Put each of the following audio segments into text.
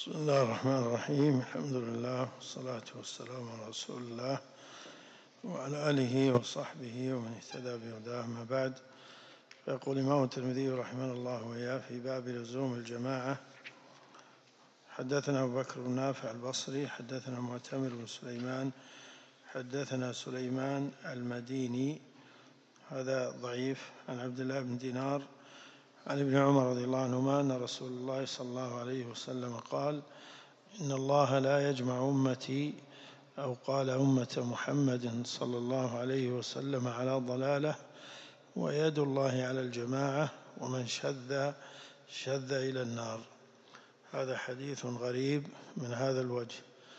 بسم الله الرحمن الرحيم. الحمد لله والصلاة والسلام على رسول الله وعلى آله وصحبه ومن اهتدى بهداه. ما بعد، فيقول الإمام الترمذي رحمه الله وإياه في باب لزوم الجماعة: حدثنا أبو بكر بن نافع البصري حدثنا معتمر بن سليمان حدثنا سليمان المديني هذا ضعيف عن عبد الله بن دينار عن ابن عمر رضي الله عنهما أن رسول الله صلى الله عليه وسلم قال: إن الله لا يجمع أمتي، أو قال أمة محمد صلى الله عليه وسلم، على ضلالة، ويد الله على الجماعة، ومن شذ إلى النار. هذا حديث غريب من هذا الوجه.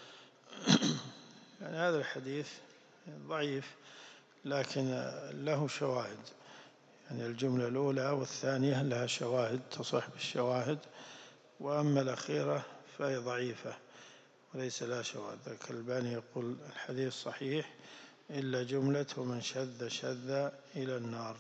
يعني هذا الحديث ضعيف لكن له شواهد، يعني الجملة الأولى والثانية لها شواهد تصح بالشواهد، وأما الأخيرة فهي ضعيفة وليس لها شواهد. الألباني يقول الحديث صحيح إلا جملة ومن شذ إلى النار.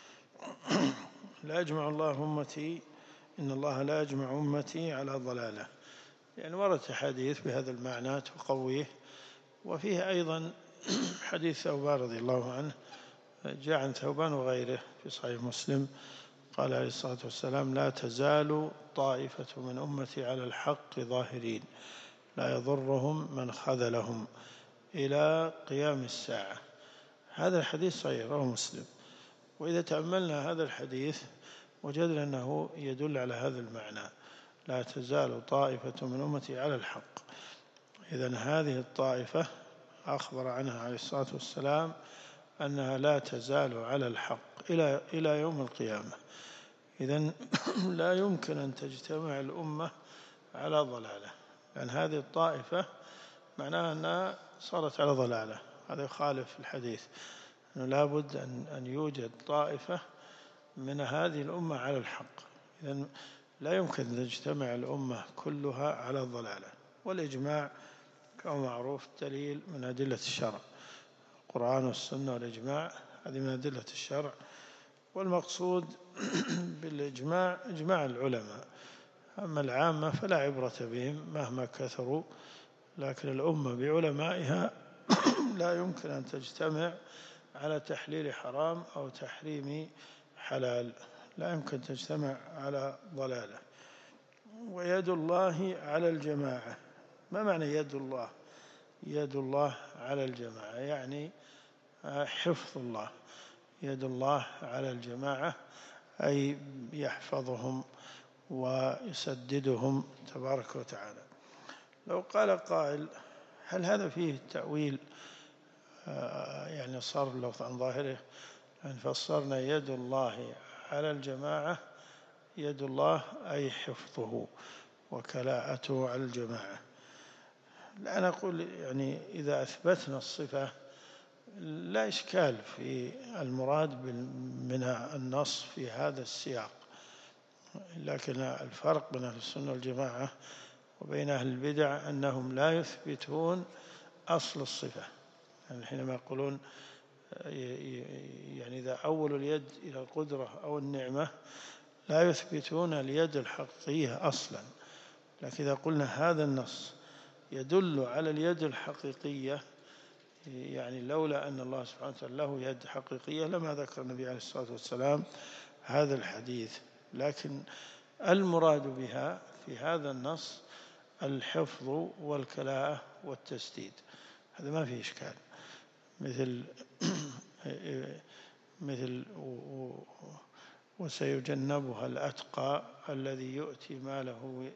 لا يجمع الله أمتي، إن الله لا يجمع أمتي على ضلالة، يعني ورد حديث بهذا المعنى تقويه. وفيه أيضا حديث ثوبان رضي الله عنه، جاء عن ثوبان وغيره في صحيح مسلم، قال عليه الصلاة والسلام: لا تزال طائفة من أمتي على الحق ظاهرين لا يضرهم من خذلهم إلى قيام الساعة. هذا الحديث صحيح رواه مسلم. وإذا تأملنا هذا الحديث وجدنا أنه يدل على هذا المعنى: لا تزال طائفة من أمتي على الحق. إذن هذه الطائفة أخبر عنها عليه الصلاة والسلام أنها لا تزال على الحق إلى يوم القيامة. إذن لا يمكن أن تجتمع الأمة على ضلالة، لأن هذه الطائفة معناها أنها صارت على ضلالة. هذا يخالف الحديث، أنه لا بد أن يوجد طائفة من هذه الأمة على الحق. إذن لا يمكن أن تجتمع الأمة كلها على الضلالة. والإجماع كما معروف دليل من أدلة الشرع، القرآن والسنة والإجماع هذه من أدلة الشرع. والمقصود بالإجماع إجماع العلماء، أما العامة فلا عبرة بهم مهما كثروا، لكن الأمة بعلمائها لا يمكن أن تجتمع على تحليل حرام أو تحريم حلال، لا يمكن تجتمع على ضلالة. ويد الله على الجماعة، ما معنى يد الله؟ يد الله على الجماعة يعني حفظ الله. يد الله على الجماعة أي يحفظهم ويسددهم تبارك وتعالى. لو قال قائل: هل هذا فيه تأويل؟ يعني صار اللفظ عن ظاهره أن فسرنا يد الله على الجماعة، يد الله أي حفظه وكلاءته على الجماعة. لا، أنا أقول يعني إذا أثبتنا الصفة لا إشكال في المراد من النص في هذا السياق، لكن الفرق بين أهل السنة والجماعة وبين أهل البدع أنهم لا يثبتون أصل الصفة. يعني حينما يقولون يعني إذا أول اليد إلى القدرة أو النعمة لا يثبتون اليد الحقيقية أصلا. لكن إذا قلنا هذا النص يدل على اليد الحقيقية، يعني لولا أن الله سبحانه وتعالى له يد حقيقية لما ذكر النبي عليه الصلاة والسلام هذا الحديث. لكن المراد بها في هذا النص الحفظ والكلاءة والتسديد، هذا ما فيه إشكال. مثل وسيجنبها الأتقى الذي يؤتي ماله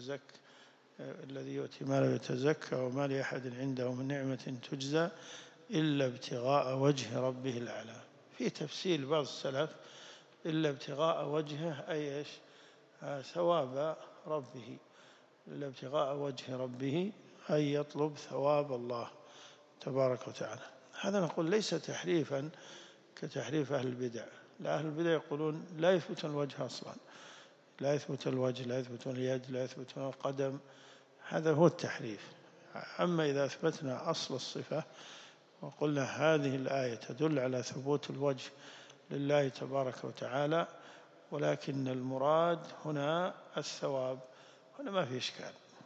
يتزكى وما لأحد عنده من نعمة تجزى إلا ابتغاء وجه ربه الأعلى. في تفسير بعض السلف: إلا ابتغاء وجهه أي إيش؟ ثواب ربه. إلا ابتغاء وجه ربه أي يطلب ثواب الله تبارك وتعالى. هذا نقول ليس تحريفا كتحريف أهل البدع. لا، أهل البدع يقولون لا يثبتون الوجه أصلا، لا يثبتون الوجه، لا يثبتون اليد، لا يثبتون القدم. هذا هو التحريف. أما إذا أثبتنا أصل الصفة وقلنا هذه الآية تدل على ثبوت الوجه لله تبارك وتعالى، ولكن المراد هنا الثواب، هنا ما في إشكال.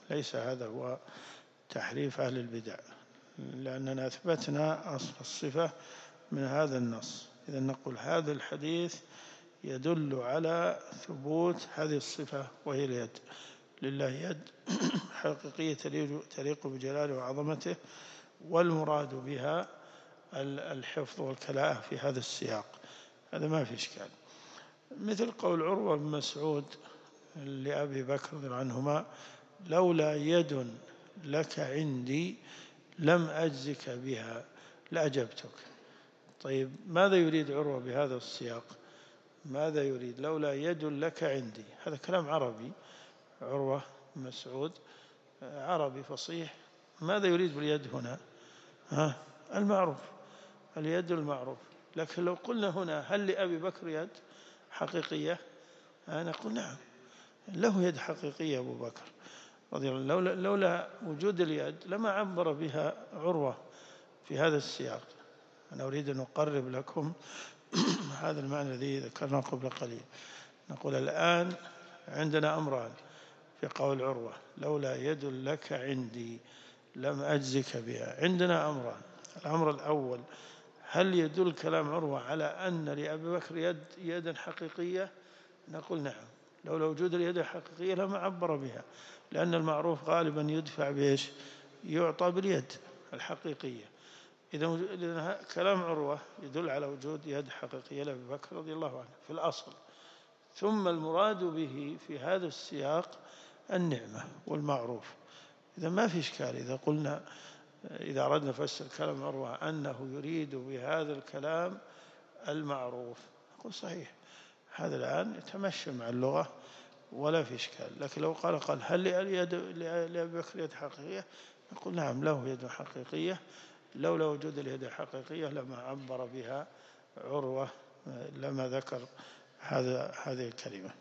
ليس هذا هو تحريف أهل البدع، لأننا أثبتنا أصل الصفة من هذا النص. إذا نقول هذا الحديث يدل على ثبوت هذه الصفة وهي اليد، لله يد حقيقية تليق بجلاله وعظمته، والمراد بها الحفظ والكلاءة في هذا السياق، هذا ما في إشكال. مثل قول عروة بن مسعود لأبي بكر رضي الله عنهما: لولا يد لك عندي لم أجزك بها لأجبتك. طيب ماذا يريد عروة بهذا السياق؟ ماذا يريد؟ لولا يد لك عندي، هذا كلام عربي، عروة بن مسعود عربي فصيح، ماذا يريد باليد هنا؟ المعروف، اليد المعروف. لكن لو قلنا هنا هل لأبي بكر يد حقيقية؟ نقول نعم، له يد حقيقية أبو بكر رضي الله عنه. لولا وجود اليد لما عبر بها عروة في هذا السياق. أنا أريد أن أقرب لكم هذا المعنى الذي ذكرناه قبل قليل. نقول الآن عندنا أمران في قول عروة: لولا يد لك عندي لم أجزك بها. عندنا أمران: الأمر الأول، هل يدل كلام عروة على أن لأبي بكر يدا حقيقية؟ نقول نعم، لولا وجود اليد الحقيقية لما عبر بها، لأن المعروف غالبا يدفع بإيش؟ يعطى باليد الحقيقية. إذا كلام عروة يدل على وجود يد حقيقية لأبي بكر رضي الله عنه في الأصل. ثم المراد به في هذا السياق النعمة والمعروف. إذا ما في إشكال إذا قلنا، إذا أردنا نفسر كلام عروة أنه يريد بهذا الكلام المعروف، نقول صحيح، هذا الآن يتمشى مع اللغة ولا في إشكال. لكن لو قال هل لأبي بكر يد حقيقية؟ نقول نعم، له يد حقيقية، لولا وجود اليد الحقيقية لما عبر بها عروة، لما ذكر هذه الكلمة.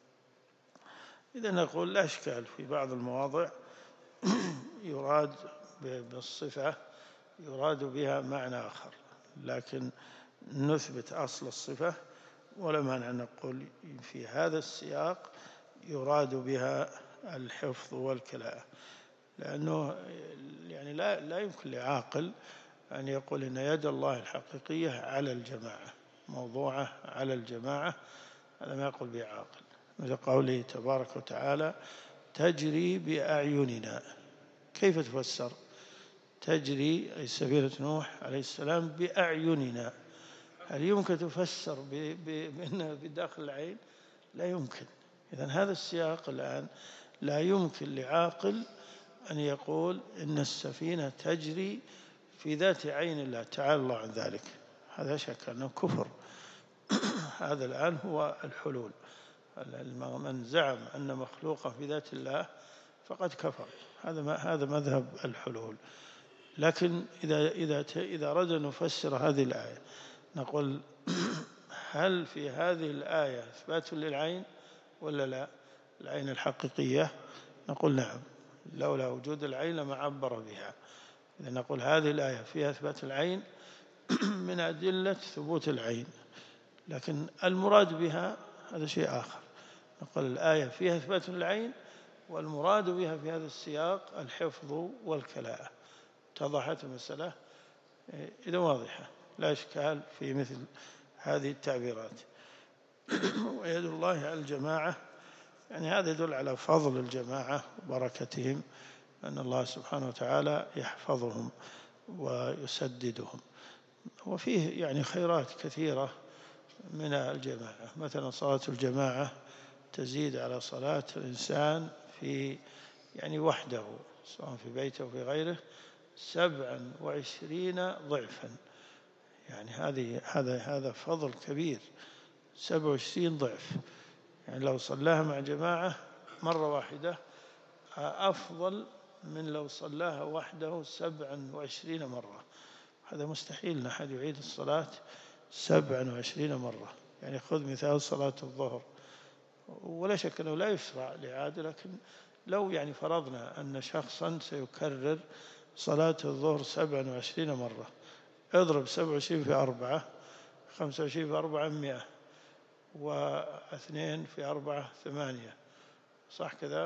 إذا نقول لا إشكال في بعض المواضع يراد بالصفة يراد بها معنى آخر، لكن نثبت أصل الصفة، ولا مانع أن نقول في هذا السياق يراد بها الحفظ والكلاءة. لأنه يعني لا يمكن لعاقل أن يقول إن يد الله الحقيقية على الجماعة، موضوعة على الجماعة، هذا ما يقول به عاقل. مثل قوله تبارك وتعالى: تجري بأعيننا. كيف تفسر تجري أي سفينة نوح عليه السلام بأعيننا؟ هل يمكن تفسر بأنها بداخل العين؟ لا يمكن. إذن هذا السياق الآن لا يمكن لعاقل أن يقول إن السفينة تجري في ذات عين الله، تعالى الله عن ذلك، هذا شك أنه كفر. هذا الآن هو الحلول. من زعم أن مخلوقا في ذات الله فقد كفر، هذا مذهب الحلول. لكن إذا أردنا نفسر هذه الآية نقول هل في هذه الآية إثبات للعين ولا لا؟ العين الحقيقية، نقول نعم، لولا وجود العين لما عبر بها. إذا نقول هذه الآية فيها إثبات العين من أدلة ثبوت العين، لكن المراد بها هذا شيء آخر. نقول الآية فيها إثبات العين، والمراد بها في هذا السياق الحفظ والكلاءة. اتضحت المسألة؟ إذا واضحة، لا إشكال في مثل هذه التعبيرات. ويد الله على الجماعة، يعني هذا يدل على فضل الجماعة وبركتهم، أن الله سبحانه وتعالى يحفظهم ويسددهم. وفيه يعني خيرات كثيرة من الجماعة، مثلا صلاة الجماعة تزيد على صلاة الإنسان في يعني وحده، سواء في بيته أو في غيره، 27 ضعفا. يعني هذا فضل كبير، 27 ضعف. يعني لو صلاها مع جماعة مرة واحدة أفضل من لو صلاها وحده 27 مرة. هذا مستحيل أن أحد يعيد الصلاة 27 مرة. يعني خذ مثال صلاة الظهر، ولا شك أنه لا يشرع الإعادة، لكن لو يعني فرضنا أن شخصا سيكرر صلاة الظهر 27 مرة، اضرب 27 في 4، 25 في 4 100، و2 في 4 8، صح كذا؟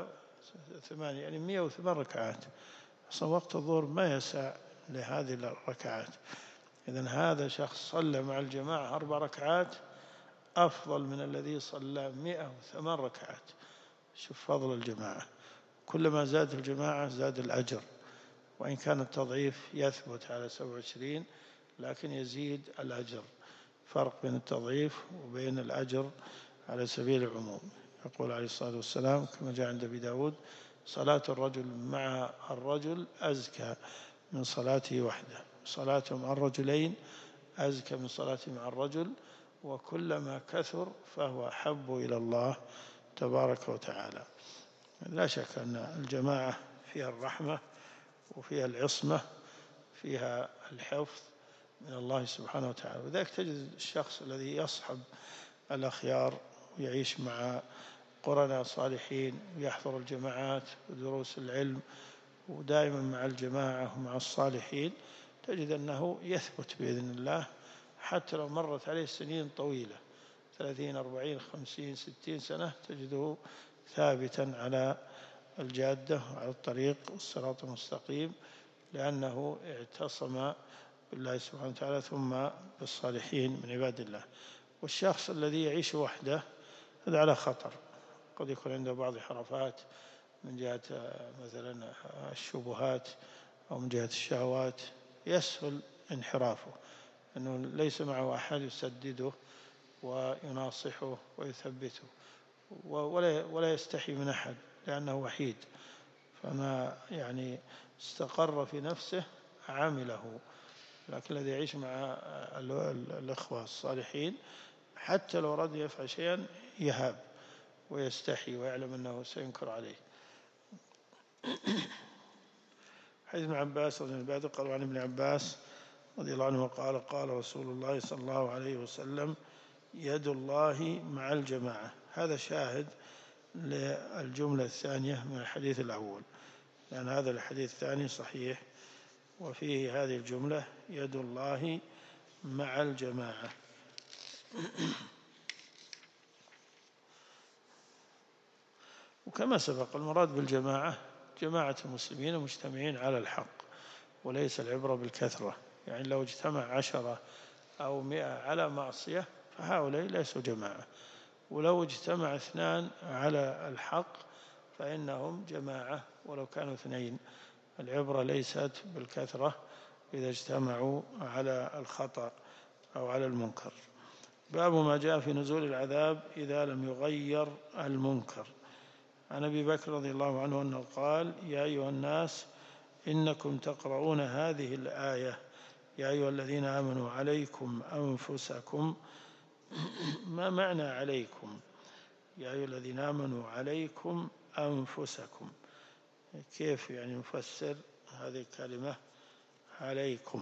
ثمانية يعني 108 ركعات. أصلا وقت الظهر ما يسع لهذه الركعات. إذن هذا شخص صلى مع الجماعة 4 ركعات أفضل من الذي صلى 108 ركعات. شوف فضل الجماعة، كلما زاد الجماعة زاد الأجر، وإن كان التضعيف يثبت على 27 لكن يزيد الأجر. فرق بين التضعيف وبين الأجر على سبيل العموم. يقول عليه الصلاة والسلام كما جاء عند أبي داود: صلاة الرجل مع الرجل أزكى من صلاته وحده، صلاته مع الرجلين أزكى من صلاته مع الرجل، وكلما كثر فهو أحب إلى الله تبارك وتعالى. لا شك أن الجماعة فيها الرحمة وفيها العصمة، فيها الحفظ من الله سبحانه وتعالى. وذلك تجد الشخص الذي يصحب الأخيار ويعيش مع قرناء صالحين ويحضر الجماعات ودروس العلم ودائما مع الجماعة ومع الصالحين، تجد أنه يثبت بإذن الله حتى لو مرت عليه سنين طويلة 30 40 50 60 سنة، تجده ثابتا على الجادة وعلى الطريق والصراط المستقيم، لأنه اعتصم بالله سبحانه وتعالى ثم بالصالحين من عباد الله. والشخص الذي يعيش وحده هذا على خطر، قد يكون عنده بعض حرفات من جهة مثلا الشبهات أو من جهة الشهوات، يسهل انحرافه، أنه ليس معه أحد يسدده ويناصحه ويثبته، ولا يستحي من أحد لأنه وحيد، فما يعني استقر في نفسه عامله. لكن الذي يعيش مع الأخوة الصالحين حتى لو أراد يفعل شيئا يهاب ويستحي ويعلم أنه سينكر عليه. حديث ابن عباس رضي الله عنه قال: عن ابن عباس رضي الله عنه قال: قال رسول الله صلى الله عليه وسلم: يد الله مع الجماعة. هذا شاهد للجملة الثانية من الحديث الأول، لأن هذا الحديث الثاني صحيح وفيه هذه الجملة: يد الله مع الجماعة. وكما سبق المراد بالجماعة جماعة المسلمين المجتمعين على الحق، وليس العبرة بالكثرة. يعني لو اجتمع 10 أو 100 على معصية فهؤلاء ليسوا جماعة، ولو اجتمع 2 على الحق فإنهم جماعة ولو كانوا 2. العبرة ليست بالكثرة إذا اجتمعوا على الخطأ أو على المنكر. باب ما جاء في نزول العذاب إذا لم يغير المنكر. عن أبي بكر رضي الله عنه أنه قال: يا أيها الناس إنكم تقرؤون هذه الآية: يا أيها الذين آمنوا عليكم أنفسكم. ما معنى عليكم؟ يا أيها الذين آمنوا عليكم أنفسكم، كيف يعني نفسر هذه الكلمة عليكم؟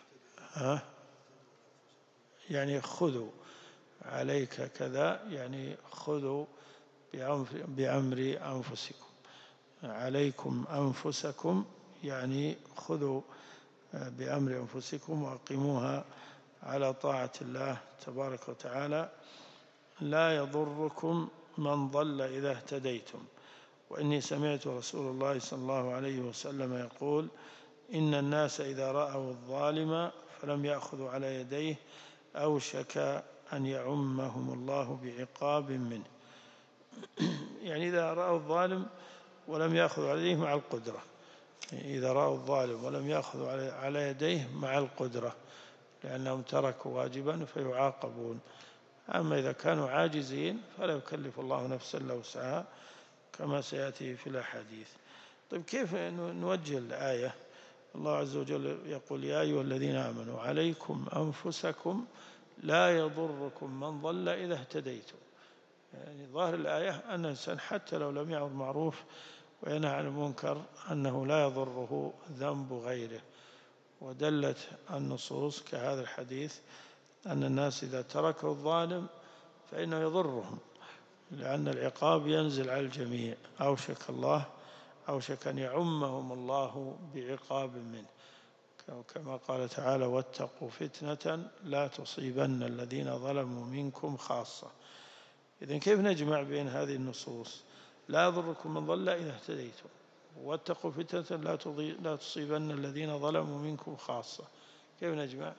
يعني خذوا، عليك كذا يعني خذوا بأمر أنفسكم. عليكم أنفسكم يعني خذوا بأمر أنفسكم وأقيموها على طاعة الله تبارك وتعالى. لا يضركم من ضل إذا اهتديتم. وإني سمعت رسول الله صلى الله عليه وسلم يقول: إن الناس إذا رأوا الظالم فلم يأخذوا على يديه أوشك أن يعمهم الله بعقاب منه. يعني إذا رأوا الظالم ولم يأخذوا عليه مع القدرة، إذا رأوا الظالم ولم يأخذوا على يديه مع القدرة، لأنهم تركوا واجبا فيعاقبون. أما إذا كانوا عاجزين فلا يكلف الله نفسا إلا وسعها، كما سيأتي في الأحاديث. طيب كيف نوجه الآية؟ الله عز وجل يقول: يا أيها الذين آمنوا عليكم أنفسكم لا يضركم من ضل إذا اهتديتم. يعني ظاهر الآية أن الإنسان حتى لو لم يأمر معروف وينهى عن المنكر أنه لا يضره ذنب غيره. ودلت النصوص كهذا الحديث أن الناس إذا تركوا الظالم فإنه يضرهم، لأن العقاب ينزل على الجميع. أوشك أن يعمهم الله بعقاب منه، كما قال تعالى: واتقوا فتنة لا تصيبن الذين ظلموا منكم خاصة. إذن كيف نجمع بين هذه النصوص؟ لا يضركم من ضل إذا اهتديتم واتقوا فتنة لا تصيبن الذين ظلموا منكم خاصة. كيف نجمع؟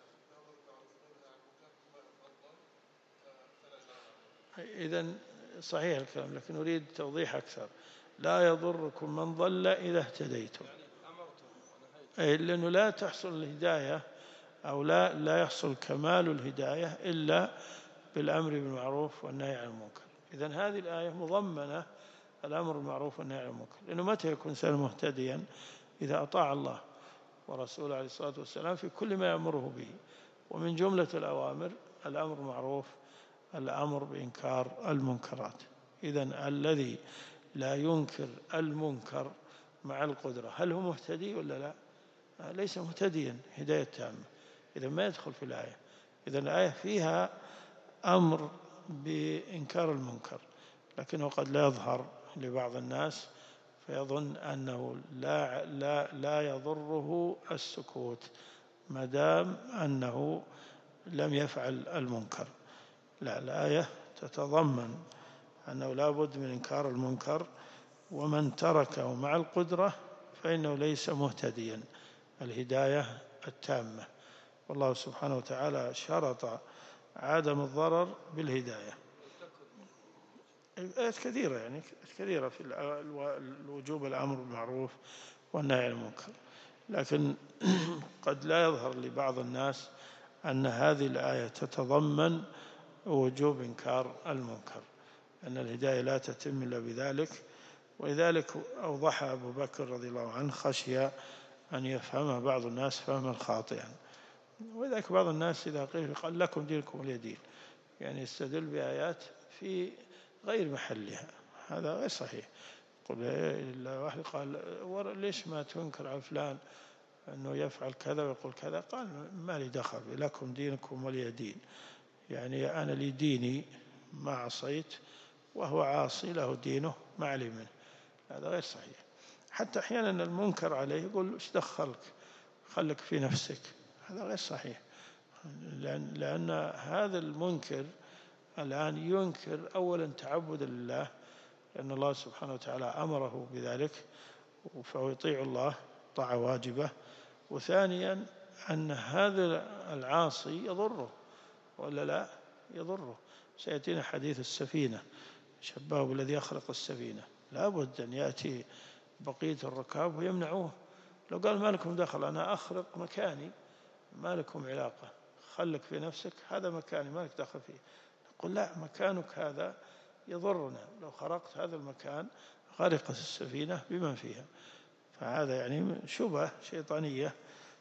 إذن صحيح الكلام، لكن أريد توضيح أكثر. لا يضركم من ضل إذا اهتديتم، أي لأنه لا تحصل الهداية أو لا يحصل كمال الهداية إلا بالأمر بالمعروف والنهي عن المنكر. إذن هذه الآية مضمنة الأمر بالمعروف والنهي عن المنكر، لأنه متى يكون إنسان مهتديا؟ إذا أطاع الله ورسوله عليه الصلاة والسلام في كل ما يأمره به، ومن جملة الأوامر الأمر بالمعروف، الأمر بإنكار المنكرات. إذن الذي لا ينكر المنكر مع القدرة هل هو مهتدي ولا لا؟ ليس مهتديا هداية تامة، إذا ما يدخل في الآية. إذن الآية فيها أمر بإنكار المنكر، لكنه قد لا يظهر لبعض الناس فيظن أنه لا يضره السكوت ما دام أنه لم يفعل المنكر. لا، الآية تتضمن أنه لا بد من إنكار المنكر، ومن تركه مع القدرة فإنه ليس مهتديا الهداية التامة. والله سبحانه وتعالى شرط عدم الضرر بالهداية. آيات كثيرة، يعني كثيرة في الوجوب الأمر بالمعروف والنهي عن المنكر، لكن قد لا يظهر لبعض الناس أن هذه الآية تتضمن وجوب إنكار المنكر، أن الهداية لا تتم إلا بذلك. ولذلك أوضح أبو بكر رضي الله عنه خشي أن يفهم بعض الناس فهما خاطئا. ولذلك بعض الناس إذا قال لكم دينكم ولي دين، يعني يستدل بآيات في غير محلها، هذا غير صحيح. واحد قال ليش ما تنكر على فلان أنه يفعل كذا ويقول كذا؟ قال ما لي دخل، لكم دينكم ولي دين، يعني أنا لي ديني ما عصيت وهو عاصي له دينه ما علي منه. هذا غير صحيح. حتى أحيانا المنكر عليه يقول ايش دخلك، خلك في نفسك، هذا غير صحيح. لأن هذا المنكر الآن ينكر أولا تعبدا لله، لأن الله سبحانه وتعالى أمره بذلك فهو يطيع الله طاعة واجبة، وثانيا أن هذا العاصي يضره ولا لا يضره. سيأتينا حديث السفينة، شبهه بالذي يخرق السفينة، لا بد أن يأتي بقية الركاب ويمنعوه. لو قال ما لكم دخل، أنا أخرق مكاني، ما لكم علاقة، خلك في نفسك، هذا مكاني ما لك دخل فيه. نقول لا، مكانك هذا يضرنا، لو خرقت هذا المكان غرقت السفينة بمن فيها. فهذا يعني شبهة شيطانية.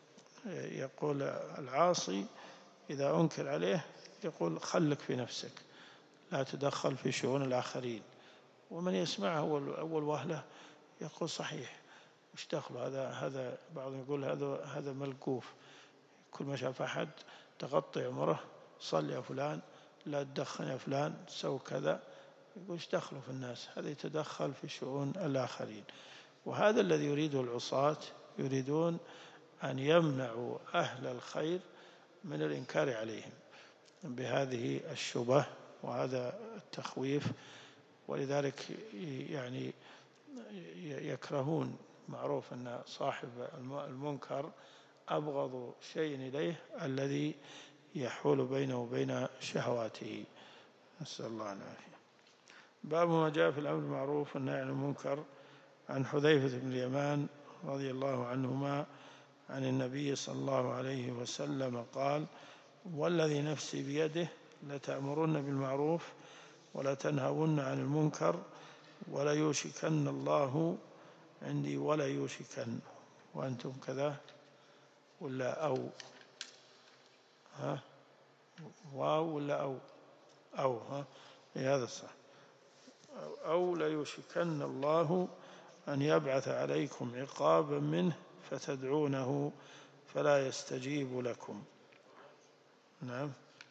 يقول العاصي إذا أنكر عليه يقول خلك في نفسك، لا تدخل في شؤون الآخرين. ومن يسمعه أول وهلة يقول صحيح، وش دخله هذا بعضهم يقول هذا ملقوف، كل ما شاف أحد تغطي عمره، صل يا فلان، لا تدخن يا فلان، سو كذا، يقول ايش دخله في الناس، هذا يتدخل في شؤون الآخرين. وهذا الذي يريده العصاة، يريدون أن يمنعوا أهل الخير من الإنكار عليهم بهذه الشبه وهذا التخويف. ولذلك يعني يكرهون، معروف أن صاحب المنكر أبغض شيء إليه الذي يحول بينه وبين شهواته، نسأل الله العافية. باب ما جاء في الأمر بالمعروف والنهي عن المنكر. عن حذيفة بن اليمان رضي الله عنهما عن النبي صلى الله عليه وسلم قال: والذي نفسي بيده لتأمرن بالمعروف ولا تنهون عن المنكر ولا يوشكن الله عندي ولا يوشكن. وأنتم كذا ولا أو واو ولا أو هذا صح. أو لا يوشكن الله أن يبعث عليكم عقابا منه فتدعونه فلا يستجيب لكم. نعم،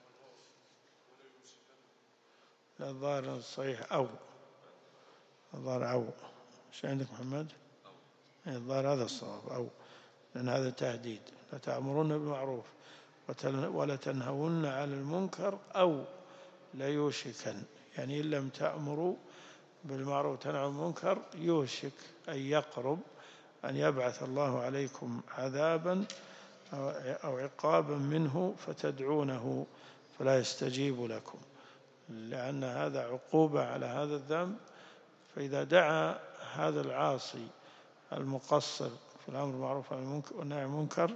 لا، الظاهر صحيح الظاهر أو ايش عندك محمد؟ الظاهر هذا الصواب، أو لأن هذا تهديد. لتأمرون بالمعروف ولا تنهون على المنكر أو لا يوشكن، يعني إن لم تأمروا بالمعروف وتنهى عن المنكر يوشك أن يقرب أن يبعث الله عليكم عذابا أو عقابا منه فتدعونه فلا يستجيب لكم، لأن هذا عقوبة على هذا الذنب. فإذا دعا هذا العاصي المقصر في الأمر بالمعروف والنهي عن المنكر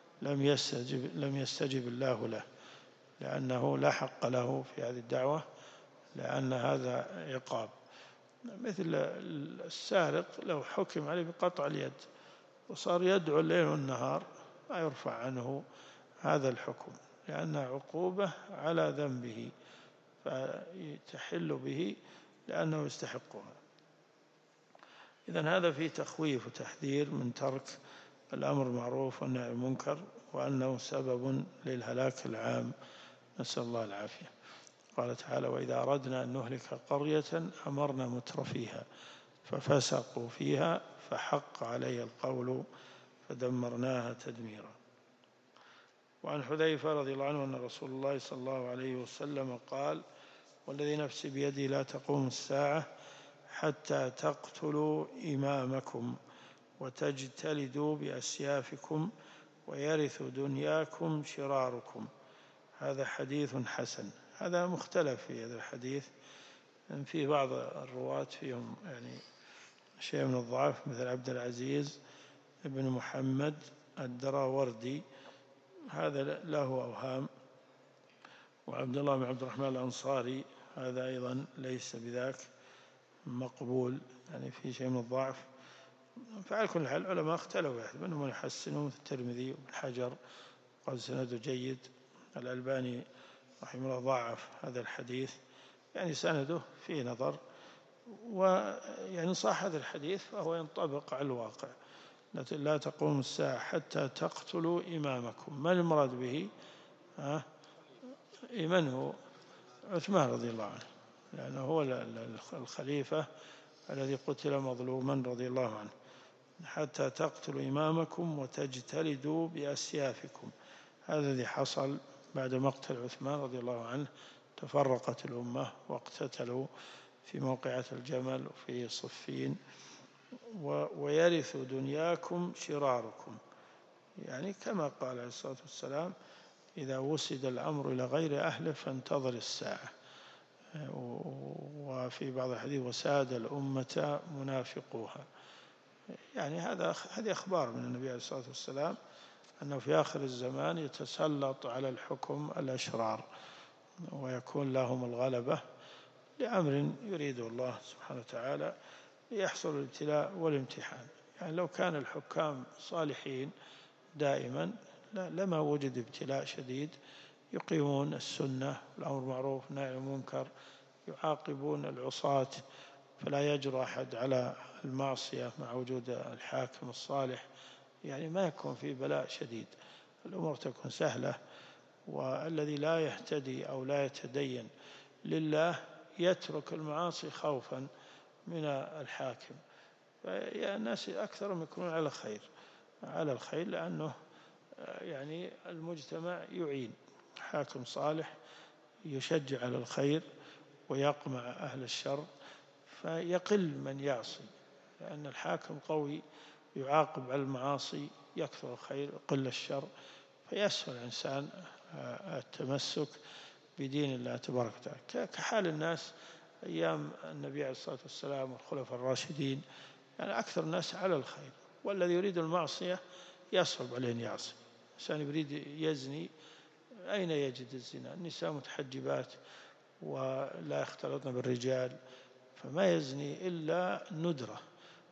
لم يستجب الله له، لأنه لا حق له في هذه الدعوة، لأن هذا عقاب. مثل السارق لو حكم عليه بقطع اليد وصار يدعو الليل والنهار لا يرفع عنه هذا الحكم، لأنها عقوبة على ذنبه فتحل به لأنه يستحقها. إذن هذا فيه تخويف وتحذير من ترك الأمر بالمعروف والنهي عن المنكر، وأنه سبب للهلاك العام، نسأل الله العافية. قال تعالى: وإذا أردنا أن نهلك قرية أمرنا مترفيها ففسقوا فيها فحق علي القول فدمرناها تدميرا. وعن حذيفة رضي الله عنه أن رسول الله صلى الله عليه وسلم قال: والذي نفسي بيدي لا تقوم الساعة حتى تقتلوا إمامكم وتجتلدوا بأسيافكم ويرث دنياكم شراركم. هذا حديث حسن. هذا مختلف في هذا الحديث، إن في بعض الرواة فيهم يعني شيء من الضعف، مثل عبد العزيز بن محمد الدراوردي، هذا له أوهام. وعبد الله بن عبد الرحمن الأنصاري هذا أيضا ليس بذاك مقبول، يعني في شيء من الضعف. فعلى كل حال العلماء اختلفوا، منهم من يحسنون مثل الترمذي وابن حجر قال سنده جيد. الألباني رحمه الله ضعف هذا الحديث، يعني سنده فيه نظر، ويعني صح هذا الحديث فهو ينطبق على الواقع. لا تقوم الساعة حتى تقتلوا إمامكم. ما المراد به؟ من هو؟ عثمان رضي الله عنه، لأنه هو الخليفة الذي قتل مظلوما رضي الله عنه. حتى تقتلوا إمامكم وتجتلدوا بأسيافكم. هذا الذي حصل بعد مقتل عثمان رضي الله عنه. تفرقت الأمة واقتتلوا في موقعة الجمل وفي صفين. ويرث دنياكم شراركم، يعني كما قال عليه الصلاة والسلام: إذا وسد الأمر إلى غير أهله فانتظر الساعة. وفي بعض الحديث: وساد الأمة منافقوها. يعني هذه أخبار من النبي عليه الصلاة والسلام أنه في آخر الزمان يتسلط على الحكم الأشرار ويكون لهم الغلبة لأمر يريده الله سبحانه وتعالى ليحصل الابتلاء والامتحان. يعني لو كان الحكام صالحين دائما لما وجد ابتلاء شديد. يقيمون السنة والأمر بالمعروف والنهي عن المنكر، يعاقبون العصاة، فلا يجرؤ أحد على المعصية مع وجود الحاكم الصالح، يعني ما يكون في بلاء شديد، الأمور تكون سهلة. والذي لا يهتدي أو لا يتدين لله يترك المعاصي خوفا من الحاكم. فيا الناس أكثرهم يكونون على الخير لأنه يعني المجتمع يعين حاكم صالح يشجع على الخير ويقمع أهل الشر، فيقل من يعصي، لأن الحاكم قوي يعاقب على المعاصي، يكثر الخير يقل الشر، فيسهل الإنسان التمسك بدين الله تبارك وتعالى. كحال الناس أيام النبي عليه الصلاة والسلام والخلفاء الراشدين، يعني أكثر الناس على الخير، والذي يريد المعصية يصعب عليه أن يعصي. الإنسان يريد يزني، أين يجد الزنا؟ النساء متحجبات ولا يختلطن بالرجال، فما يزني إلا ندرة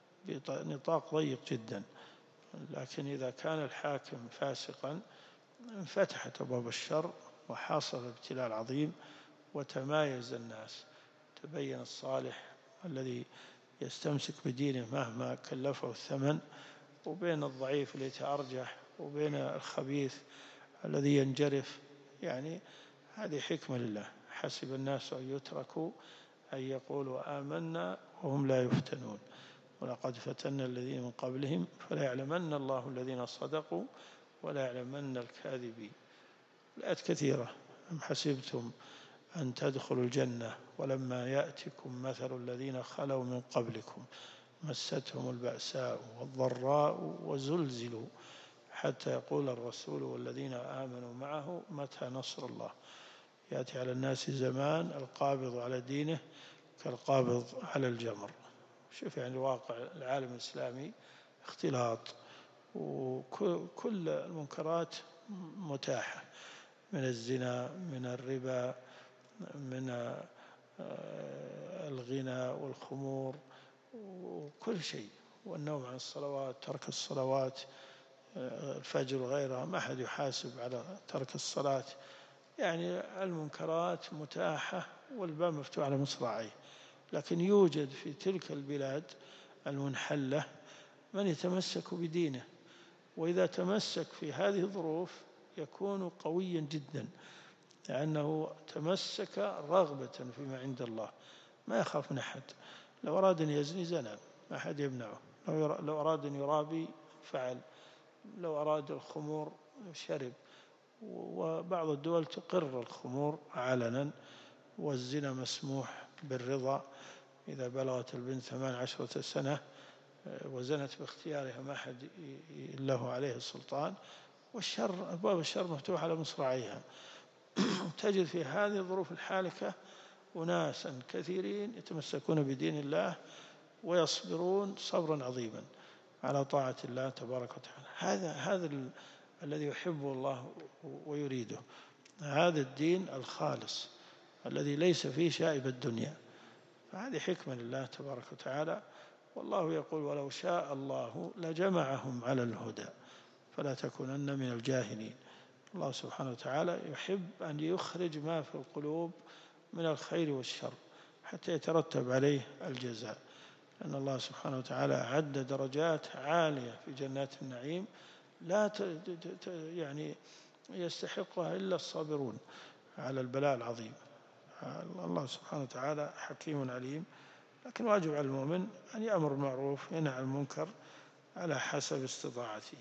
بنطاق ضيق جدا. لكن إذا كان الحاكم فاسقا انفتحت أبواب الشر وحاصل الابتلاء العظيم وتمايز الناس، تبين الصالح الذي يستمسك بدينه مهما كلفه الثمن، وبين الضعيف الذي يتأرجح، وبين الخبيث الذي ينجرف. يعني هذه حكمة لله. حسب الناس أن يتركوا أن يقولوا آمنا وهم لا يفتنون ولقد فتنا الذين من قبلهم فلا يعلمن الله الذين صدقوا ولا يعلمن الكاذبين. الآيات كثيرة. أم حسبتم أن تدخلوا الجنة ولما يأتكم مثل الذين خلوا من قبلكم مستهم البأساء والضراء وزلزلوا حتى يقول الرسول والذين آمنوا معه متى نصر الله. يأتي على الناس زمان القابض على دينه كالقابض على الجمر. شوف يعني واقع العالم الإسلامي اختلاط، وكل المنكرات متاحة، من الزنا، من الربا، من الغنى والخمور وكل شيء، والنوم عن الصلوات، ترك الصلوات، الفجر وغيرها، ما أحد يحاسب على ترك الصلاة. يعني المنكرات متاحة والباب مفتوح على مصراعيه. لكن يوجد في تلك البلاد المنحلة من يتمسك بدينه، وإذا تمسك في هذه الظروف يكون قويا جدا، لأنه تمسك رغبة فيما عند الله، ما يخاف من أحد. لو أراد أن يزني زنى، ما أحد يمنعه. لو أراد أن يرابي فعل، لو أراد الخمور شرب. وبعض الدول تقر الخمور علنا، والزنا مسموح بالرضا إذا بلغت البنت 18 سنة وزنت باختيارها، ما أحد له عليه السلطان، والشر أبواب الشر مفتوحة على مصراعيها. تجد في هذه الظروف الحالكة أناسا كثيرين يتمسكون بدين الله ويصبرون صبرا عظيما على طاعة الله تبارك وتعالى. هذا الذي يحبه الله ويريده، هذا الدين الخالص الذي ليس فيه شائب الدنيا. فهذه حكمة لله تبارك وتعالى. والله يقول ولو شاء الله لجمعهم على الهدى فلا تكونن من الجاهلين. الله سبحانه وتعالى يحب أن يخرج ما في القلوب من الخير والشر حتى يترتب عليه الجزاء، لأن الله سبحانه وتعالى أعد درجات عالية في جنات النعيم لا يعني يستحقها إلا الصابرون على البلاء العظيم. الله سبحانه وتعالى حكيم عليم، لكن واجب على المؤمن أن يأمر بالمعروف وينهى عن المنكر على حسب استطاعته.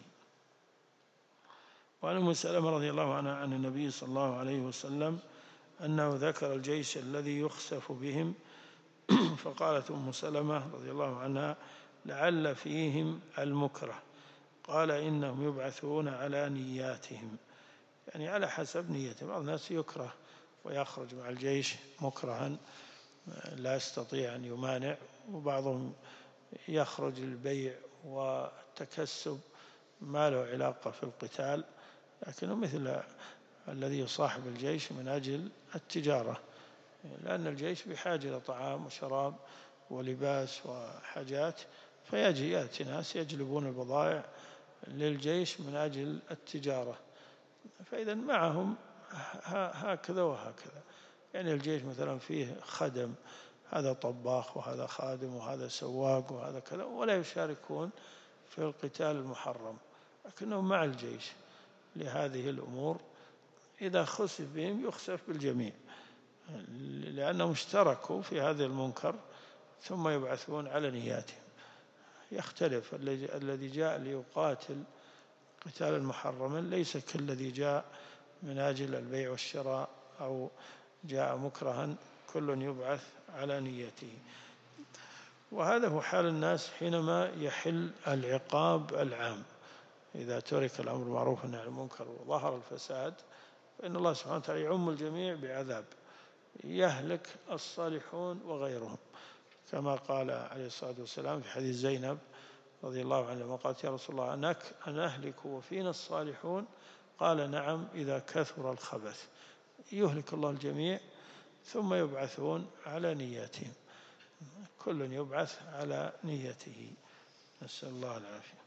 وعن أم سلمة رضي الله عنها عن النبي صلى الله عليه وسلم أنه ذكر الجيش الذي يخسف بهم فقالت أم سلمة رضي الله عنها لعل فيهم المكره، قال إنهم يبعثون على نياتهم، يعني على حسب نيتهم. بعض الناس يكره ويخرج مع الجيش مكرها لا يستطيع أن يمانع، وبعضهم يخرج للبيع والتكسب ما له علاقة في القتال، لكنه مثل الذي يصاحب الجيش من أجل التجارة، لأن الجيش بحاجة إلى طعام وشراب ولباس وحاجات، يأتي ناس يجلبون البضائع للجيش من أجل التجارة. فإذا معهم هكذا وهكذا، يعني الجيش مثلا فيه خدم، هذا طباخ وهذا خادم وهذا سواق وهذا كذا، ولا يشاركون في القتال المحرم، لكنهم مع الجيش لهذه الأمور. إذا خسف بهم يخسف بالجميع لأنهم اشتركوا في هذا المنكر، ثم يبعثون على نياتهم. يختلف الذي جاء ليقاتل قتالا محرما ليس كالذي جاء من أجل البيع والشراء أو جاء مكرها، كل يبعث على نيته. وهذا هو حال الناس حينما يحل العقاب العام. إذا ترك الأمر بالمعروف والنهي عن المنكر وظهر الفساد فإن الله سبحانه وتعالى يعم الجميع بعذاب يهلك الصالحون وغيرهم، كما قال عليه الصلاة والسلام في حديث زينب رضي الله عنها لما قالت يا رسول الله أنا أهلك وفينا الصالحون؟ قال نعم إذا كثر الخبث. يهلك الله الجميع ثم يبعثون على نياتهم، كل يبعث على نيته، نسأل الله العافية.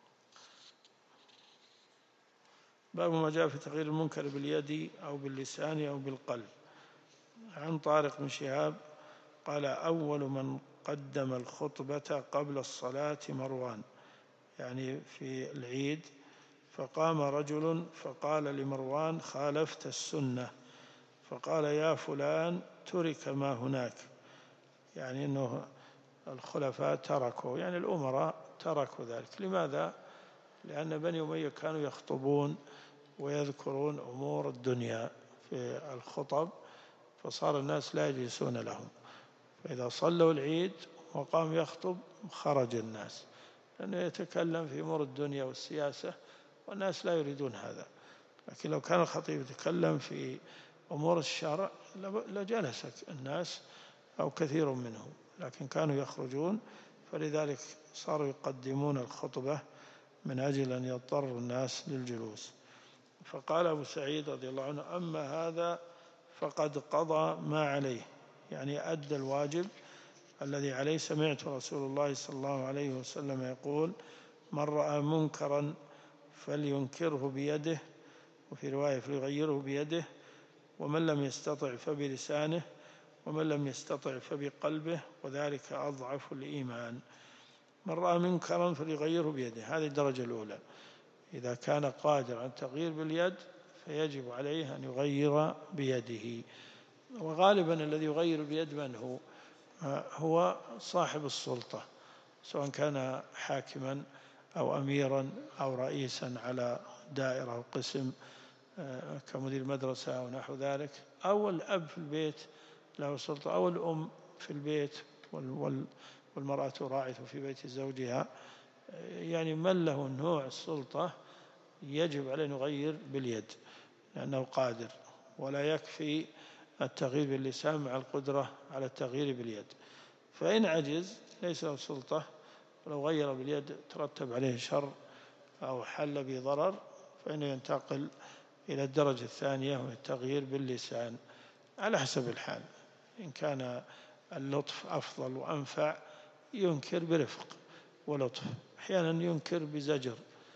باب ما جاء في تغيير المنكر باليد أو باللسان أو بالقلب. عن طارق بن شهاب قال أول من قدم الخطبة قبل الصلاة مروان، يعني في العيد، فقام رجل فقال لمروان خالفت السنة، فقال يا فلان ترك ما هناك، يعني أنه الخلفاء تركوا، يعني الأمراء تركوا ذلك. لماذا؟ لأن بني أمية كانوا يخطبون ويذكرون أمور الدنيا في الخطب، فصار الناس لا يجلسون لهم، فإذا صلوا العيد وقام يخطب خرج الناس، لأنه يتكلم في أمور الدنيا والسياسة والناس لا يريدون هذا. لكن لو كان الخطيب يتكلم في أمور الشرع لجلس الناس أو كثير منهم، لكن كانوا يخرجون، فلذلك صاروا يقدمون الخطبة من أجل أن يضطر الناس للجلوس. فقال أبو سعيد رضي الله عنه: أما هذا فقد قضى ما عليه، يعني أدى الواجب الذي عليه. سمعت رسول الله صلى الله عليه وسلم يقول: من رأى منكرا فلينكره بيده، وفي رواية فليغيره بيده، ومن لم يستطع فبلسانه، ومن لم يستطع فبقلبه، وذلك أضعف الإيمان. من رأى منكرا فليغيره بيده، هذه الدرجة الأولى. إذا كان قادر على التغيير باليد فيجب عليه أن يغير بيده. وغالبا الذي يغير بيد من هو؟ هو صاحب السلطة، سواء كان حاكما أو أميرا أو رئيسا على دائرة أو قسم كمدير مدرسة أو نحو ذلك، أو الأب في البيت له سلطة، أو الأم في البيت والمرأة راعية في بيت زوجها. يعني من له نوع السلطة يجب عليه أن يغير باليد لأنه قادر، ولا يكفي التغيير باللسان مع القدرة على التغيير باليد. فإن عجز ليس له سلطة ولو غير باليد ترتب عليه شر أو حل به ضرر، فإنه ينتقل إلى الدرجة الثانية وهي التغيير باللسان على حسب الحال. إن كان اللطف أفضل وأنفع ينكر برفق ولطف، أحيانا ينكر بزجر،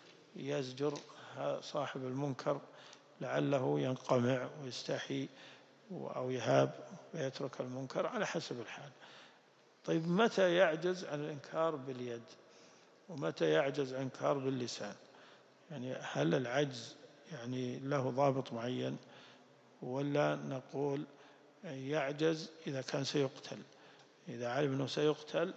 يزجر صاحب المنكر لعله ينقمع ويستحي أو يهاب ويترك المنكر على حسب الحال. طيب متى يعجز عن الإنكار باليد ومتى يعجز عن الإنكار باللسان؟ يعني هل العجز يعني له ضابط معين، ولا نقول يعجز إذا كان سيقتل؟ إذا علم أنه سيقتل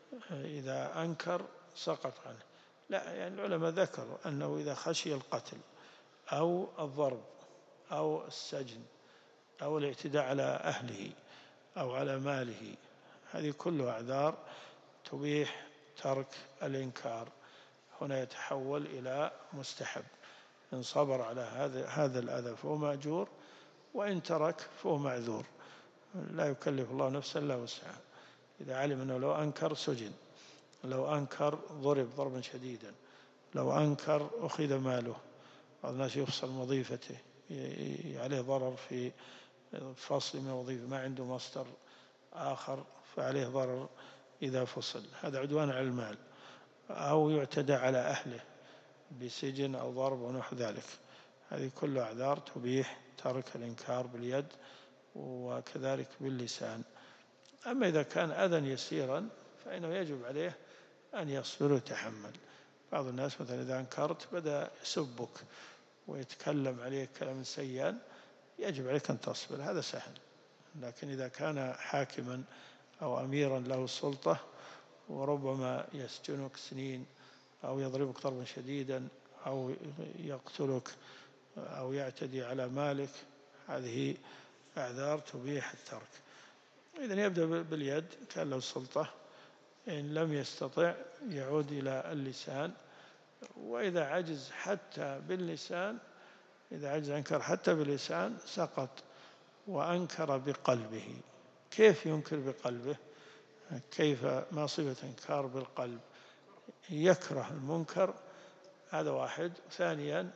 إذا أنكر سقط عنه. لا، يعني العلماء ذكروا أنه إذا خشي القتل أو الضرب أو السجن أو الاعتداء على أهله أو على ماله، هذه كلها أعذار تبيح ترك الإنكار. هنا يتحول إلى مستحب، إن صبر على هذا الأذى فهو مأجور، وإن ترك فهو معذور، لا يكلف الله نفسا إلا وسعها. إذا علم أنه لو أنكر سجن، لو أنكر ضرب ضربا شديدا، لو أنكر أخذ ماله، بعض الناس يفصل من وظيفته، عليه ضرر في فصل من وظيفة، ما عنده مصدر آخر فعليه ضرر إذا فصل، هذا عدوان على المال. أو يعتدى على أهله بسجن أو ضرب ونحو ذلك، هذه كلها أعذار تبيح ترك الإنكار باليد وكذلك باللسان. أما إذا كان أذى يسيرا فإنه يجب عليه أن يصبر ويتحمل. بعض الناس مثلا إذا أنكرت بدأ يسبك ويتكلم عليك كلام سيئا، يجب عليك أن تصبر، هذا سهل. لكن إذا كان حاكما أو أميرا له السلطة وربما يسجنك سنين أو يضربك ضربا شديدا أو يقتلك أو يعتدي على مالك، هذه أعذار تبيح الترك. إذن يبدأ باليد كان له السلطة، إن لم يستطع يعود إلى اللسان. وإذا عجز حتى باللسان، إذا عجز أنكر حتى باللسان سقط وأنكر بقلبه. كيف ينكر بقلبه؟ كيف ما صفة إنكار بالقلب؟ يكره المنكر، هذا واحد. ثانيا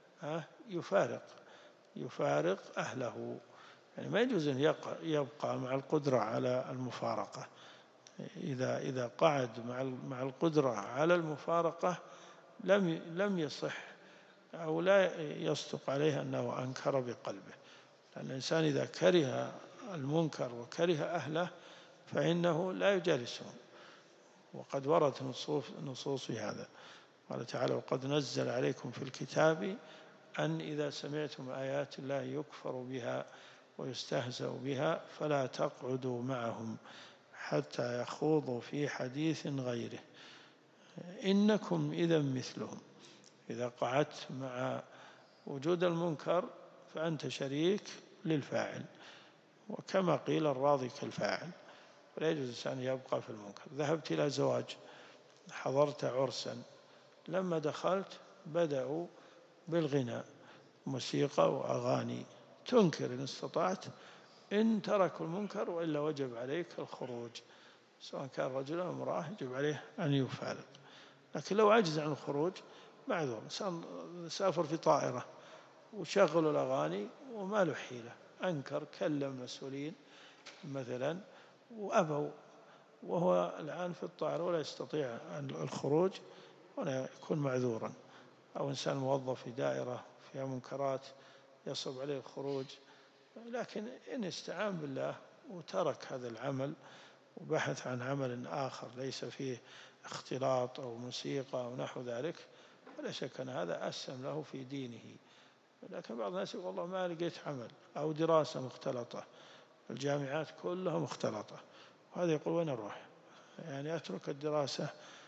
يفارق أهله، يعني ما يجوز أن يبقى مع القدرة على المفارقة. إذا قعد مع القدرة على المفارقة لم يصح أو لا يصدق عليه أنه أنكر بقلبه، لأن الإنسان إذا كره المنكر وكره أهله فإنه لا يجالسهم. وقد وردت نصوص في هذا، قال تعالى: وقد نزل عليكم في الكتاب أن إذا سمعتم آيات الله يكفر بها ويستهزأ بها فلا تقعدوا معهم حتى يخوضوا في حديث غيره إنكم إذا مثلهم. إذا قعدت مع وجود المنكر فأنت شريك للفاعل، وكما قيل الراضي كالفاعل، ولا يجوز الإنسان يبقى في المنكر. ذهبت إلى زواج، حضرت عرسا، لما دخلت بدأوا بالغناء، موسيقى وأغاني، تنكر إن استطعت، إن تركوا المنكر، وإلا وجب عليك الخروج، سواء كان رجلا أو امرأة يجب عليه أن يفارق. لكن لو عجز عن الخروج معذور. سافر في طائرة وشغلوا الأغاني وما له حيلة، أنكر، كلم المسؤولين مثلا وأبوا، وهو الآن في الطائرة ولا يستطيع الخروج، ولا يكون معذورا. أو إنسان موظف في دائرة فيها منكرات يصعب عليه الخروج، لكن إن استعان بالله وترك هذا العمل وبحث عن عمل آخر ليس فيه اختلاط أو موسيقى أو نحو ذلك، ولا شك أن هذا أسلم له في دينه. لكن بعض الناس يقول والله ما لقيت عمل، أو دراسة مختلطة، الجامعات كلها مختلطة، وهذا يقول وين أروح؟ يعني أترك الدراسة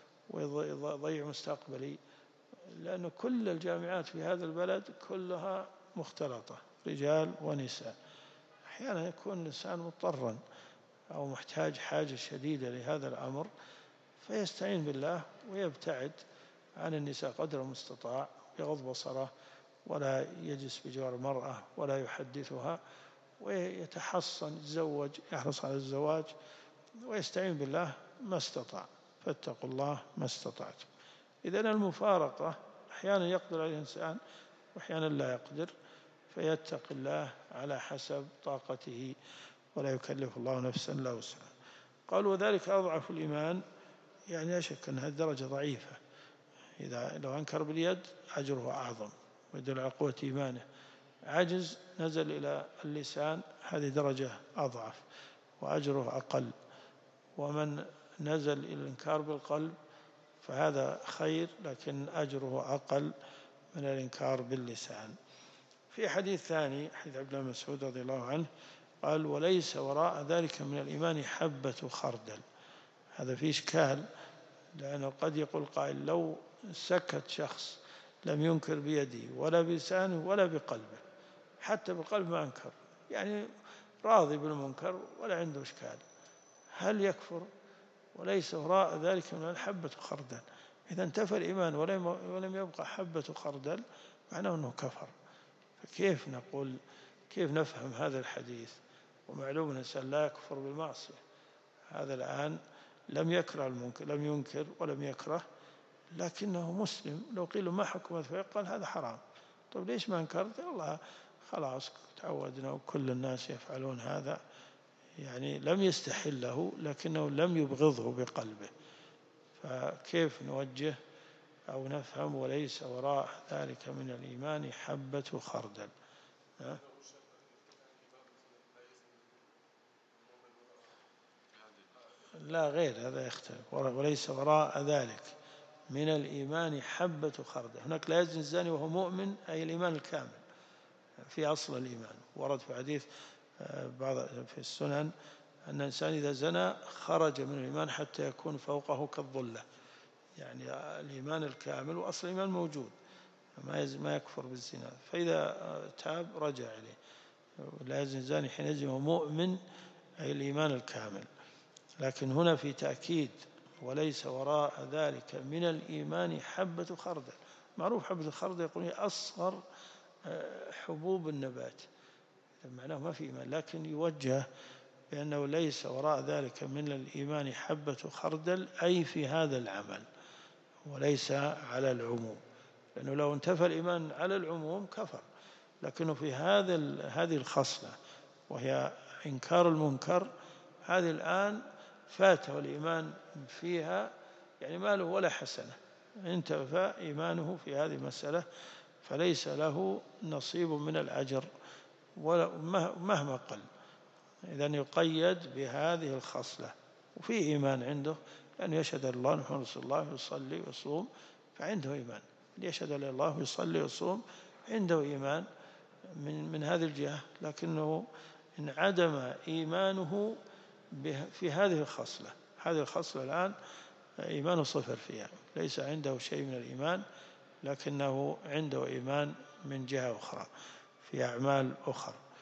ويضيع مستقبلي، لأن كل الجامعات في هذا البلد كلها مختلطة، رجال ونساء. أحيانا يكون الإنسان مضطرا أو محتاج حاجة شديدة لهذا الأمر، فيستعين بالله ويبتعد عن النساء قدر المستطاع، يغض بصره ولا يجلس بجوار المرأة ولا يحدثها، ويتحصن، يتزوج، يحرص على الزواج، ويستعين بالله ما استطاع. فاتقوا الله ما استطعتم. إذن المفارقة أحيانا يقدر على الإنسان وأحيانا لا يقدر، فيتقي الله على حسب طاقته، ولا يكلف الله نفسا إلا وسعها. قالوا وذلك أضعف الإيمان، يعني لا شك أن هذه درجة ضعيفة. إذا لو أنكر باليد أجره أعظم ويدل على قوة إيمانه، عجز نزل إلى اللسان، هذه درجة أضعف وأجره أقل. ومن نزل إلى الإنكار بالقلب فهذا خير، لكن أجره أقل من الإنكار باللسان. في حديث ثاني، حديث عبد الله بن مسعود رضي الله عنه، قال وليس وراء ذلك من الإيمان حبة خردل. هذا فيه إشكال، لأنه قد يقول قائل لو سكت شخص لم ينكر بيده ولا بلسانه ولا بقلبه، حتى بالقلب ما أنكر، يعني راضي بالمنكر ولا عنده إشكال، هل يكفر؟ وليس وراء ذلك من حبة خردل، إذا انتفى الإيمان ولم يبقى حبة خردل معناه أنه كفر. فكيف نقول، كيف نفهم هذا الحديث؟ ومعلوم أن الإنسان لا يكفر بالمعصية. هذا الآن لم يكره المنكر، لم ينكر ولم يكره، لكنه مسلم. لو قيل ما حكم فيقال هذا حرام، طيب ليش ما انكرت؟ الله خلاص تعودنا وكل الناس يفعلون هذا، يعني لم يستحله لكنه لم يبغضه بقلبه. فكيف نوجه أو نفهم وليس وراء ذلك من الإيمان حبة خردل؟ لا، غير هذا يختلف. وليس وراء ذلك من الإيمان حبة خردل. هناك لا يزني الزاني وهو مؤمن، أي الإيمان الكامل في أصل الإيمان. ورد في حديث بعض في السنن أن الإنسان إذا زنى خرج من الإيمان حتى يكون فوقه كالظلة، يعني الإيمان الكامل وأصل الإيمان موجود، ما يكفر بالزنا. فإذا تاب رجع إليه. لا يزني الزاني حين يزني وهو مؤمن، أي الإيمان الكامل. لكن هنا في تأكيد وليس وراء ذلك من الإيمان حبة خردل. معروف حبة الخردل يقول هي أصغر حبوب النبات، معناه ما في إيمان، لكن يوجه بأنه ليس وراء ذلك من الإيمان حبة خردل، أي في هذا العمل، وليس على العموم، لأنه لو انتفى الإيمان على العموم كفر. لكنه في هذه الخصلة وهي إنكار المنكر، هذه الآن فاته الإيمان فيها، يعني ما له ولا حسنة، انتفى إيمانه في هذه المسألة، فليس له نصيب من الأجر مهما قل. إذن يقيد بهذه الخصلة، وفي إيمان عنده، لأنه يشهد أن الله محمد رسول الله يصلي ويصوم، فعنده إيمان. يشهد أن الله يصلي ويصوم، عنده إيمان من هذه الجهة، لكنه انعدم إيمانه في هذه الخصلة. هذه الخصلة الآن إيمانه صفر فيها، ليس عنده شيء من الإيمان، لكنه عنده إيمان من جهة أخرى في أعمال أخرى.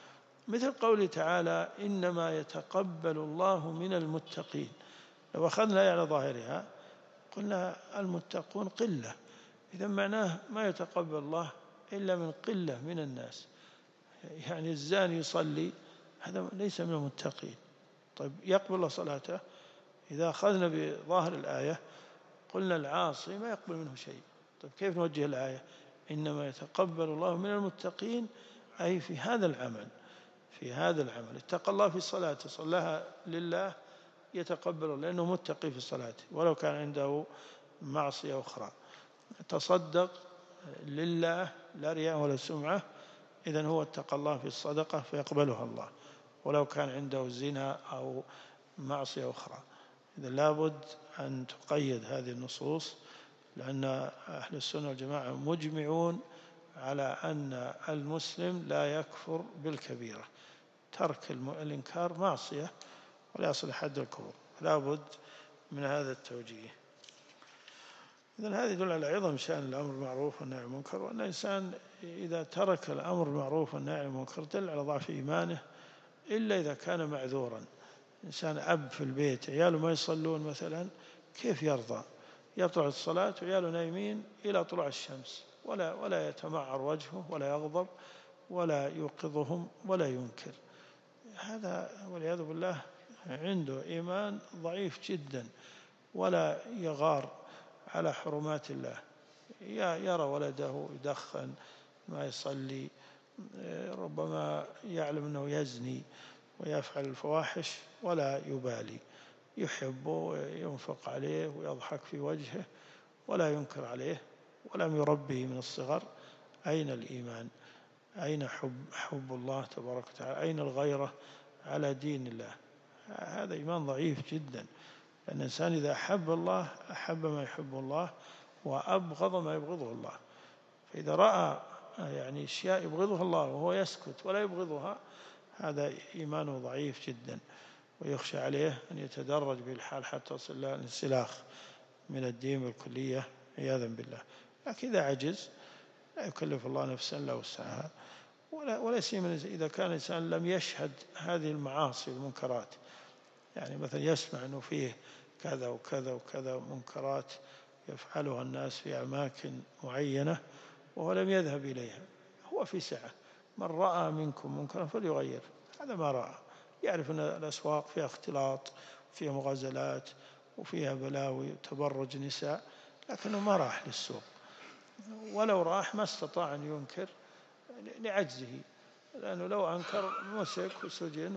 مثل قوله تعالى إنما يتقبل الله من المتقين. لو أخذنا على ظاهرها قلنا المتقون قلة، إذا معناه ما يتقبل الله إلا من قلة من الناس. يعني الزاني يصلي هذا ليس من المتقين، طيب يقبل الله صلاته؟ إذا أخذنا بظاهر الآية قلنا العاصي ما يقبل منه شيء. طيب كيف نوجه الآية؟ إنما يتقبل الله من المتقين، أي في هذا العمل، في هذا العمل اتقى الله في صلاته، صلاها لله يتقبل لأنه متقي في صلاته ولو كان عنده معصية أخرى. تصدق لله لا رياء ولا سمعة، إذن هو اتقى الله في الصدقة فيقبلها الله ولو كان عنده زنا أو معصية أخرى. إذا لابد أن تقيد هذه النصوص، لأن أهل السنة والجماعة مجمعون على أن المسلم لا يكفر بالكبيرة، ترك الإنكار معصية ولا يصل حد الكفر، لابد من هذا التوجيه. إذن هذا يدل على عظم شأن الأمر بالمعروف والنهي عن المنكر، وأن الإنسان إذا ترك الأمر بالمعروف والنهي عن المنكر دل على ضعف إيمانه، إلا إذا كان معذورا. إنسان أب في البيت عياله ما يصلون مثلا، كيف يرضى؟ يطلع الصلاة وعياله نايمين إلى طلوع الشمس، ولا يتمعر وجهه ولا يغضب ولا يوقظهم ولا ينكر. هذا والعياذ بالله عنده إيمان ضعيف جدا، ولا يغار على حرمات الله. يرى ولده يدخن ما يصلي، ربما يعلم أنه يزني ويفعل الفواحش ولا يبالي، يحبه وينفق عليه ويضحك في وجهه ولا ينكر عليه ولم يربه من الصغر. أين الإيمان؟ أين حب الله تبارك وتعالى؟ أين الغيرة على دين الله؟ هذا إيمان ضعيف جدا، لأن الإنسان إذا أحب الله أحب ما يحب الله وأبغض ما يبغضه الله. فإذا رأى يعني أشياء يبغضها الله وهو يسكت ولا يبغضها، هذا إيمانه ضعيف جدا، ويخشى عليه أن يتدرج بالحال حتى يصل إلى الانسلاخ من الدين بالكلية عياذا بالله. لكن إذا عجز لا يكلف الله نفسا إلا وسعها، ولا سيما إذا كان الإنسان لم يشهد هذه المعاصي والمنكرات، يعني مثلا يسمع أنه فيه كذا وكذا وكذا منكرات يفعلها الناس في أماكن معينة وهو لم يذهب إليها، هو في سعة. من رأى منكم منكرا فليغير، هذا ما رأى، يعرف أن الأسواق فيها اختلاط وفيها مغازلات وفيها بلاوي وتبرج نساء، لكنه ما راح للسوق، ولو راح ما استطاع أن ينكر لعجزه، لأنه لو أنكر مسك وسجن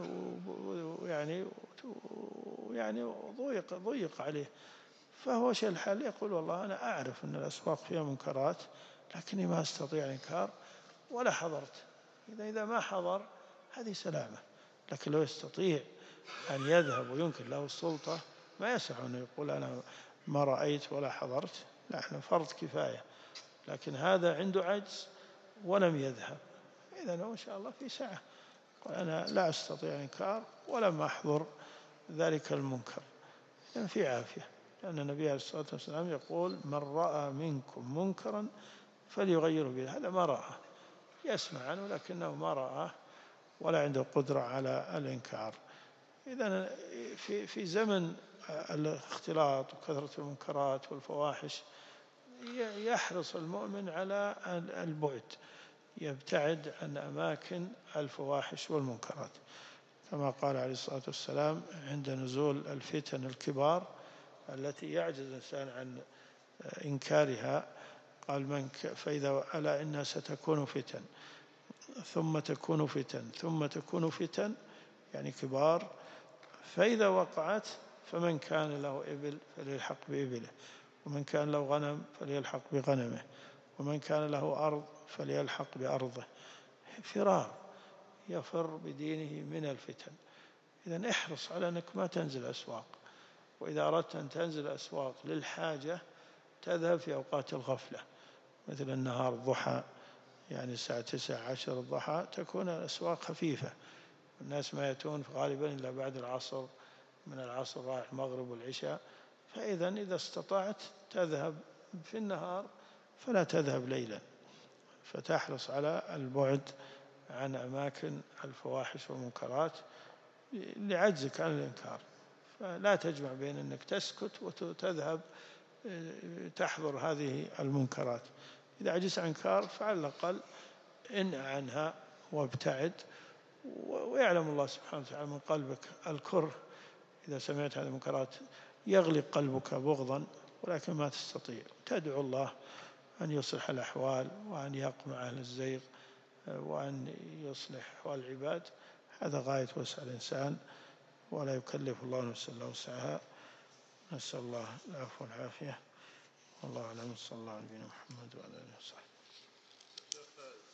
ويعني ضيق عليه. فهو شيء الحل يقول والله أنا أعرف أن الأسواق فيها منكرات لكني ما أستطيع إنكار ولا حضرت. إذا ما حضر هذه سلامة، لكن لو يستطيع أن يذهب وينكر له السلطة ما يسع أنه يقول أنا ما رأيت ولا حضرت، نحن فرض كفاية، لكن هذا عنده عجز ولم يذهب، إذن هو إن شاء الله في سعة. أنا لا أستطيع إنكار ولم أحضر ذلك المنكر، إذن في عافية، لأن النبي عليه الصلاة والسلام يقول من رأى منكم منكرا فليغيره بيده. هذا ما رأى، يسمع عنه لكنه ما رأى ولا عنده قدرة على الإنكار. إذن في زمن الاختلاط وكثرة المنكرات والفواحش يحرص المؤمن على البعد، يبتعد عن أماكن الفواحش والمنكرات، كما قال عليه الصلاة والسلام عند نزول الفتن الكبار التي يعجز الإنسان عن إنكارها، قال فإذا ألا إنها ستكون فتن ثم تكون فتن ثم تكون فتن، يعني كبار، فإذا وقعت فمن كان له إبل فليلحق بإبله، ومن كان له غنم فليلحق بغنمه، ومن كان له أرض فليلحق بأرضه. فرار، يفر بدينه من الفتن. إذن احرص على أنك ما تنزل أسواق، وإذا أردت أن تنزل أسواق للحاجة تذهب في أوقات الغفلة، مثل النهار الضحى، يعني الساعة 9-10 الضحى تكون الأسواق خفيفة، الناس ما يأتون غالبا إلا بعد العصر، من العصر رايح المغرب والعشاء. فإذن إذا استطعت تذهب في النهار فلا تذهب ليلا، فتحرص على البعد عن أماكن الفواحش والمنكرات لعجزك عن الإنكار. فلا تجمع بين أنك تسكت وتذهب تحضر هذه المنكرات. إذا عجزت عن إنكار فعلى الأقل انأ عنها وابتعد، ويعلم الله سبحانه وتعالى من قلبك الكره. إذا سمعت هذه المنكرات يغلق قلبك بغضا، ولكن ما تستطيع. تدعو الله أن يصلح الأحوال وأن يقمع أهل الزيغ وأن يصلح أحوال العباد. هذا غاية وسع الإنسان، ولا يكلف الله نفسا إلا وسعها. نسأل الله العفو والعافية، والله أعلم. صلى الله على نبينا محمد وعلى آله وصحبه.